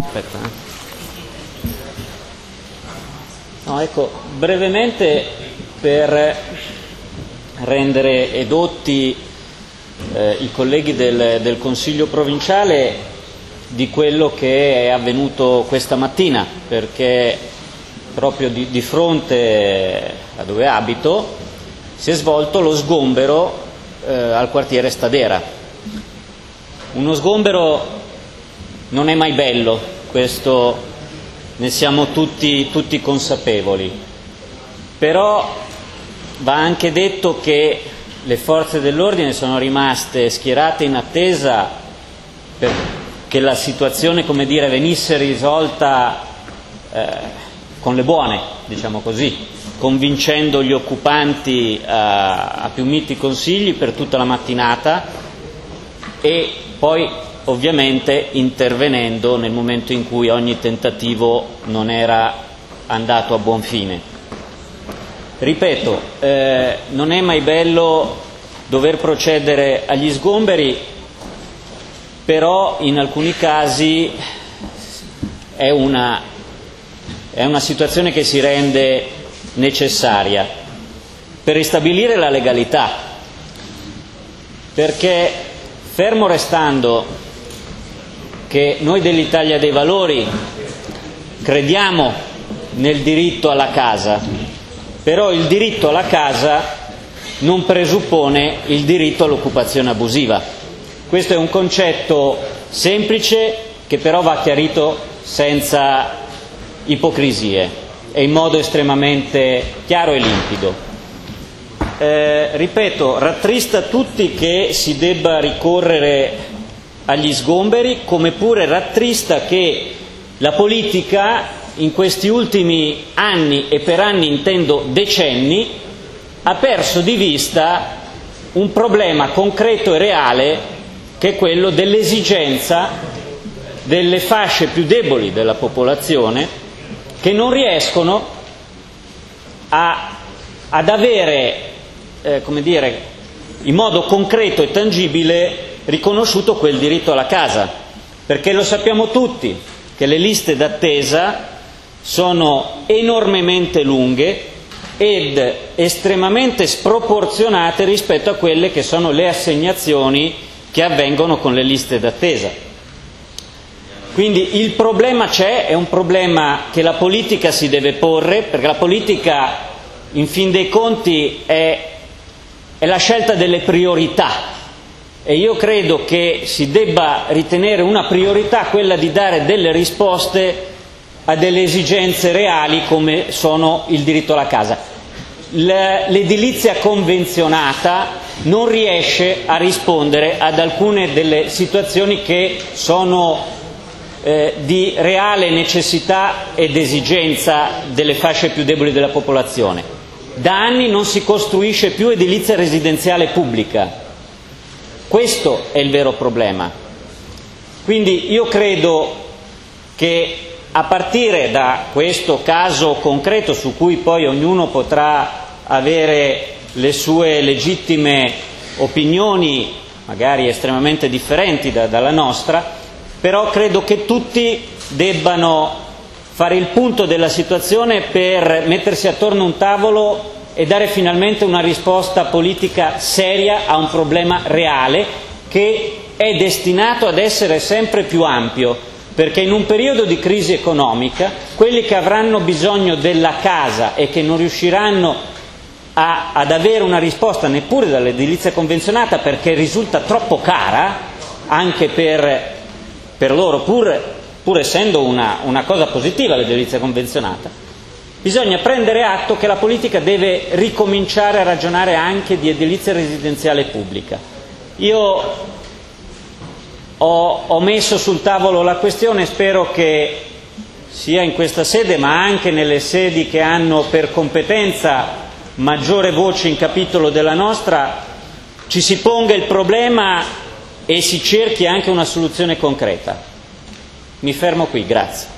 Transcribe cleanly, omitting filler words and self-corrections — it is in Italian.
Aspetta. No, ecco, brevemente per rendere edotti i colleghi del Consiglio provinciale di quello che è avvenuto questa mattina, perché proprio di fronte a dove abito si è svolto lo sgombero al quartiere Stadera. Uno sgombero non è mai bello, questo ne siamo tutti consapevoli, però va anche detto che le forze dell'ordine sono rimaste schierate in attesa perché la situazione, come dire, venisse risolta con le buone, diciamo così, convincendo gli occupanti a più miti consigli per tutta la mattinata e poi ovviamente intervenendo nel momento in cui ogni tentativo non era andato a buon fine. Ripeto, non è mai bello dover procedere agli sgomberi, però in alcuni casi è una situazione che si rende necessaria per ristabilire la legalità, perché fermo restando che noi dell'Italia dei Valori crediamo nel diritto alla casa, però il diritto alla casa non presuppone il diritto all'occupazione abusiva. Questo è un concetto semplice che però va chiarito senza ipocrisie e in modo estremamente chiaro e limpido. Ripeto, rattrista tutti che si debba ricorrere agli sgomberi, come pure rattrista che la politica in questi ultimi anni, e per anni intendo decenni, ha perso di vista un problema concreto e reale che è quello dell'esigenza delle fasce più deboli della popolazione che non riescono ad avere, come dire, in modo concreto e tangibile riconosciuto quel diritto alla casa, perché lo sappiamo tutti che le liste d'attesa sono enormemente lunghe ed estremamente sproporzionate rispetto a quelle che sono le assegnazioni che avvengono con le liste d'attesa. Quindi il problema c'è, è un problema che la politica si deve porre, perché la politica in fin dei conti è la scelta delle priorità. E io credo che si debba ritenere una priorità quella di dare delle risposte a delle esigenze reali come sono il diritto alla casa. L'edilizia convenzionata non riesce a rispondere ad alcune delle situazioni che sono di reale necessità ed esigenza delle fasce più deboli della popolazione. Da anni non si costruisce più edilizia residenziale pubblica. Questo è il vero problema. Quindi io credo che a partire da questo caso concreto, su cui poi ognuno potrà avere le sue legittime opinioni, magari estremamente differenti dalla nostra, però credo che tutti debbano fare il punto della situazione per mettersi attorno a un tavolo e dare finalmente una risposta politica seria a un problema reale che è destinato ad essere sempre più ampio, perché in un periodo di crisi economica quelli che avranno bisogno della casa e che non riusciranno ad avere una risposta neppure dall'edilizia convenzionata perché risulta troppo cara anche per loro, pur essendo una cosa positiva l'edilizia convenzionata, bisogna prendere atto che la politica deve ricominciare a ragionare anche di edilizia residenziale pubblica. Io ho messo sul tavolo la questione, spero che sia in questa sede ma anche nelle sedi che hanno per competenza maggiore voce in capitolo della nostra ci si ponga il problema e si cerchi anche una soluzione concreta. Mi fermo qui, grazie.